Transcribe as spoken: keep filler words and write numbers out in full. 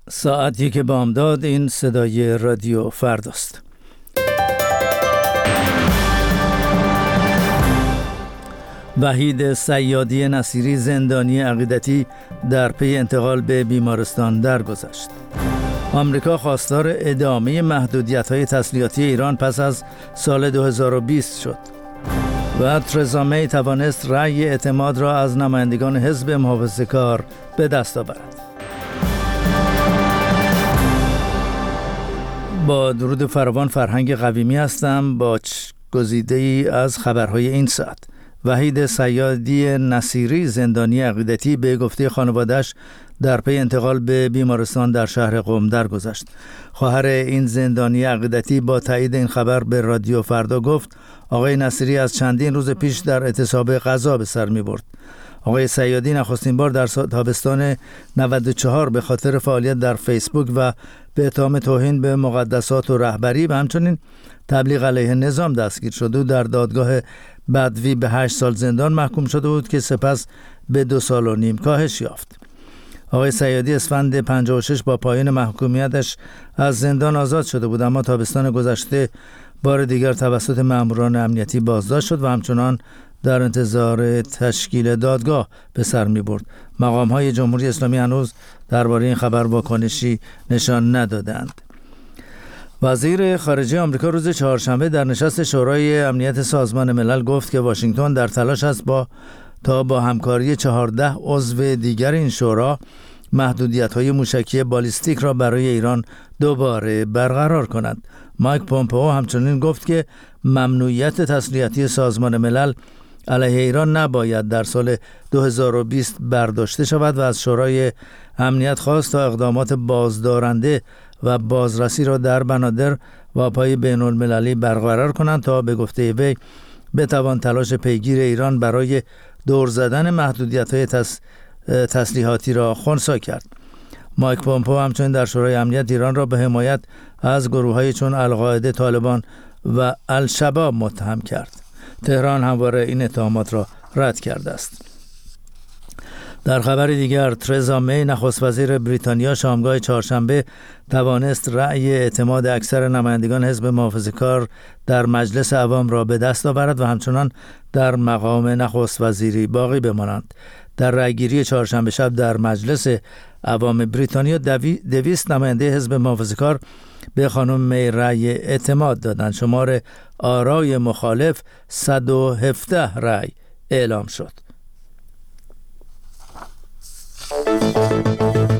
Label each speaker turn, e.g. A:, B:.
A: ساعتی که بامداد. این صدای رادیو فرداست. وحید صیادی نصیری زندانی عقیدتی در پی انتقال به بیمارستان درگذشت. آمریکا خواستار ادامه محدودیت‌های تسلیحاتی ایران پس از سال دو هزار و بیست شد. و ترزا می توانست رأی اعتماد را از نمایندگان حزب محافظه‌کار به دست آورد. با درود فراوان، فرهنگ قویمی هستم با گزیده‌ای از خبرهای این ساعت. وحید صیادی نصیری زندانی عقیدتی به گفته خانواده‌اش در پی انتقال به بیمارستان در شهر قم درگذشت. خواهر این زندانی عقیدتی با تایید این خبر به رادیو فردا گفت آقای نصیری از چندین روز پیش در اعتصاب غذا به سر می‌برد. آقای صیادی نخستین بار در تابستان نود و چهار به خاطر فعالیت در فیسبوک و به اتهام توهین به مقدسات و رهبری و همچنین تبلیغ علیه نظام دستگیر شده و در دادگاه بدوی به هشت سال زندان محکوم شده بود که سپس به دو سال و نیم کاهش یافت. آقای صیادی اسفند پنجاه و شش با پایان محکومیتش از زندان آزاد شده بود، اما تابستان گذشته بار دیگر توسط ماموران امنیتی بازداشت شد و همچنان در انتظار تشکیل دادگاه به سر می برد. مقام‌های جمهوری اسلامی هنوز درباره این خبر واکنشی نشان ندادند. وزیر خارجه آمریکا روز چهارشنبه در نشست شورای امنیت سازمان ملل گفت که واشنگتن در تلاش است با تا با همکاری چهارده عضو دیگر این شورا محدودیت‌های موشکی بالیستیک را برای ایران دوباره برقرار کند. مایک پومپئو همچنین گفت که ممنوعیت تسلیحاتی سازمان ملل علیه ایران نباید در سال دو هزار و بیست برداشته شود و از شورای امنیت خواست تا اقدامات بازدارنده و بازرسی را در بنادر و پای بین المللی برقرار کنند تا به گفته وی بتوان تلاش پیگیر ایران برای دور زدن محدودیت‌های تس... تسلیحاتی را خنثی کرد. مایک پومپئو همچنین در شورای امنیت ایران را به حمایت از گروه‌های چون القاعده، طالبان و الشباب متهم کرد. تهران همواره این اتهامات را رد کرده است. در خبر دیگر، ترزا می نخست وزیر بریتانیا شامگاه چهارشنبه توانست رأی اعتماد اکثر نمایندگان حزب محافظه‌کار در مجلس عوام را به دست آورد و همچنان در مقام نخست وزیری باقی بمانند. در رأیگیری چهارشنبه شب در مجلس عوام بریتانیا دویست نماینده حزب محافظه‌کار به خانم می رأی اعتماد دادند. شمار آرای مخالف صد و هفده رأی اعلام شد.